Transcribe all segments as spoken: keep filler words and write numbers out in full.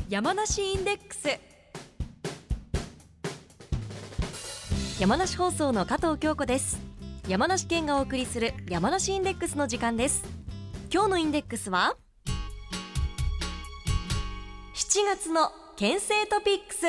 山梨インデックス。山梨放送の加藤京子です。山梨県がお送りする山梨インデックスの時間です。今日のインデックスはしちがつの県政トピックス。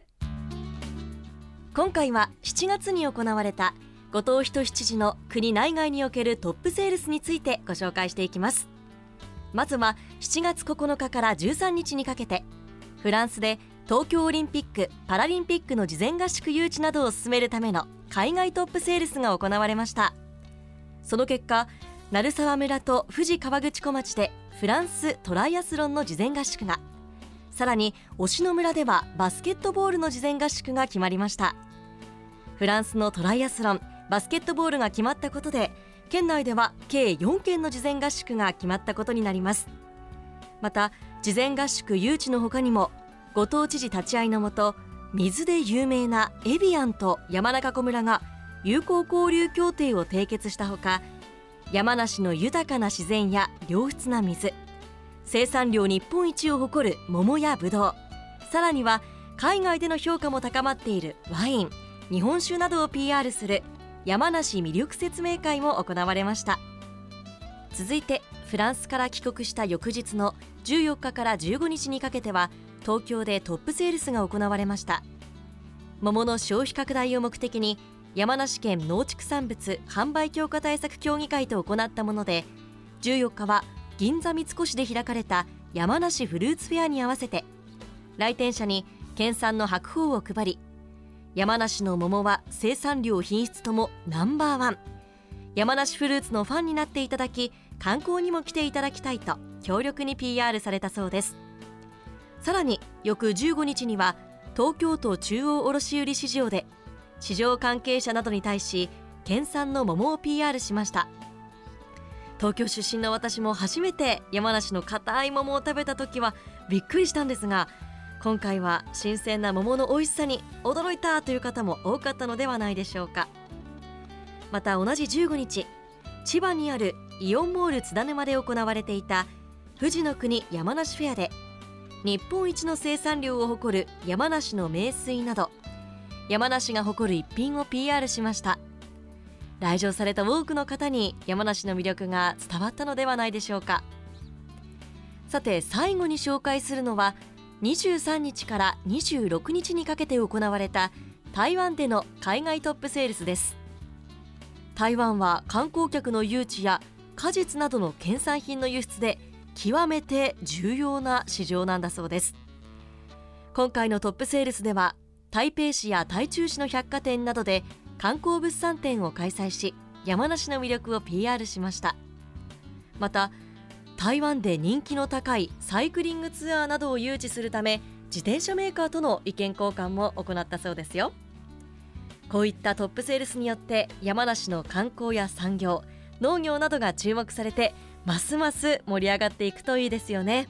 今回はしちがつに行われた後藤仁七寺の国内外におけるトップセールスについてご紹介していきます。まずはしちがつここのかからじゅうさんにちにかけてフランスで東京オリンピック・パラリンピックの事前合宿誘致などを進めるための海外トップセールスが行われました。その結果、鳴沢村と富士河口湖町でフランストライアスロンの事前合宿が、さらに忍野村ではバスケットボールの事前合宿が決まりました。フランスのトライアスロン、バスケットボールが決まったことで、県内では計よんけんの事前合宿が決まったことになります。また事前合宿誘致の他にも、後藤知事立ち会いのもと、水で有名なエビアンと山中湖村が友好交流協定を締結したほか、山梨の豊かな自然や良質な水、生産量日本一を誇る桃やぶどう、さらには海外での評価も高まっているワイン、日本酒などを ピーアール する山梨魅力説明会も行われました。続いてフランスから帰国した翌日のじゅうよっかからじゅうごにちにかけては東京でトップセールスが行われました。桃の消費拡大を目的に山梨県農畜産物販売強化対策協議会と行ったもので、じゅうよっかは銀座三越で開かれた山梨フルーツフェアに合わせて来店者に県産の白鳳を配り、山梨の桃は生産量品質ともナンバーワン、山梨フルーツのファンになっていただき、観光にも来ていただきたいと強力に ピーアール されたそうです。さらに翌じゅうごにちには東京都中央卸売市場で市場関係者などに対し県産の桃を ピーアール しました。東京出身の私も初めて山梨の硬い桃を食べた時はびっくりしたんですが、今回は新鮮な桃の美味しさに驚いたという方も多かったのではないでしょうか。また同じじゅうごにち、千葉にあるイオンモール津田沼で行われていた富士の国山梨フェアで、日本一の生産量を誇る山梨の名水など山梨が誇る一品を ピーアール しました。来場された多くの方に山梨の魅力が伝わったのではないでしょうか。さて最後に紹介するのはにじゅうさんにちからにじゅうろくにちにかけて行われた台湾での海外トップセールスです。台湾は観光客の誘致や果実などの県産品の輸出で極めて重要な市場なんだそうです。今回のトップセールスでは台北市や台中市の百貨店などで観光物産展を開催し、山梨の魅力を ピーアール しました。また台湾で人気の高いサイクリングツアーなどを誘致するため、自転車メーカーとの意見交換も行ったそうですよ。こういったトップセールスによって山梨の観光や産業、農業などが注目されて、ますます盛り上がっていくといいですよね。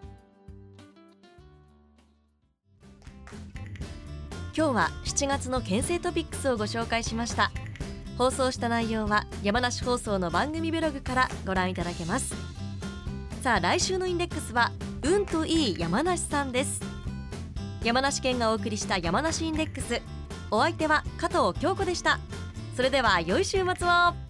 今日はしちがつの県政トピックスをご紹介しました。放送した内容は山梨放送の番組ブログからご覧いただけます。さあ来週のインデックスは運といい山梨さんです。山梨県がお送りした山梨インデックス、お相手は加藤京子でした。それでは良い週末を。